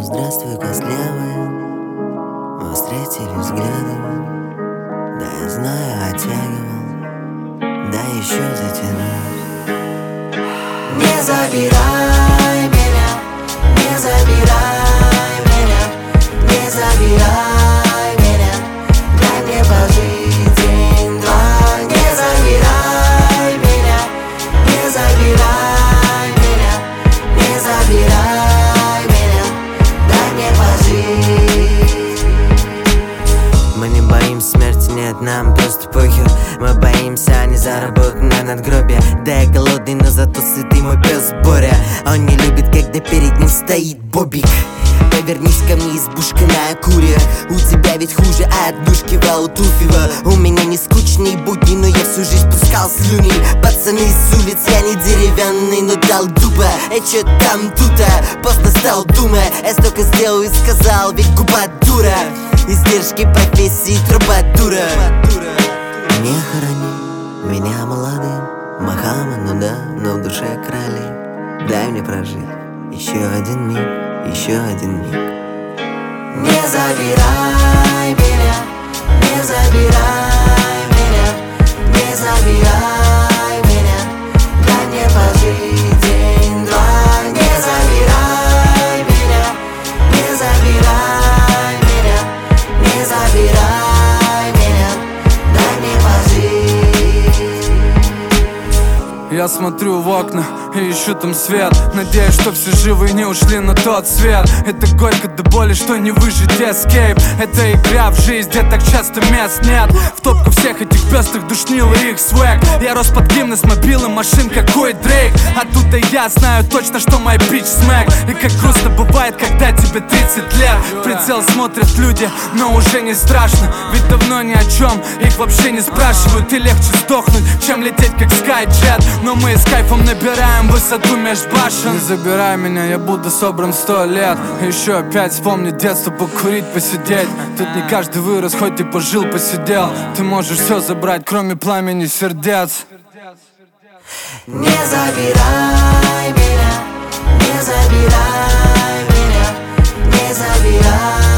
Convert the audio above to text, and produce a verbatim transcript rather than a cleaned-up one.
здравствуй, костлявая. Мы встретились взглядами. Да, я знаю, оттягивал, да еще затянусь. Не забирай меня, не забирай меня, не забирай меня. Дай мне пожить день-два. Не забирай меня, не забирай меня, не забирай меня. Дай мне пожить. Мы не боимся смерти, нет, нам просто похер. Мы боимся, а не заработать на надгробие. Да, я голодный, но зато сытый мой пес Боря. Он не любит, когда перед ним стоит Бобик. Повернись ко мне, избушка на Акуре. У тебя ведь хуже от душки Валтуфева. У меня не скучные будни, но я всю жизнь пускал слюни. Пацаны с улиц, я не деревянный, но дал дуба. Э, чё там тут-то? Поздно стал, думая. Я столько сделал и сказал, ведь губа дура. Издержки профессии трубадура. Не хорони меня молодым Махама, ну да, но в душе короли. Дай мне прожить еще один миг, еще один миг. Не забирай меня, не забирай меня, не забирай меня. Дай мне пожить день-два. Не забирай меня, не забирай меня, не забирай меня. Дай мне пожить. Я смотрю в окна и ищу там свет. Надеюсь, что все живы и не ушли на тот свет. Это горько до боли, что не выжить эскейп. Это игра в жизнь, где так часто мест нет. В топку всех этих пестрых душнил и их свэг. Я рос под гимны с мобилом машин, какой Дрейк. Оттуда я знаю точно, что мой пич смэк. И как грустно бывает, когда тебе тридцать лет. В прицел смотрят люди, но уже не страшно. Ведь давно ни о чем их вообще не спрашивают. И легче сдохнуть, чем лететь как скайджет. Но мы с кайфом набираем высоту меж башен. Не забирай меня, я буду собран сто лет. Еще опять вспомнить детство, покурить, посидеть. Тут не каждый вырос, хоть и пожил, посидел. Ты можешь все забрать, кроме пламени сердец. Не забирай меня, не забирай меня, не забирай.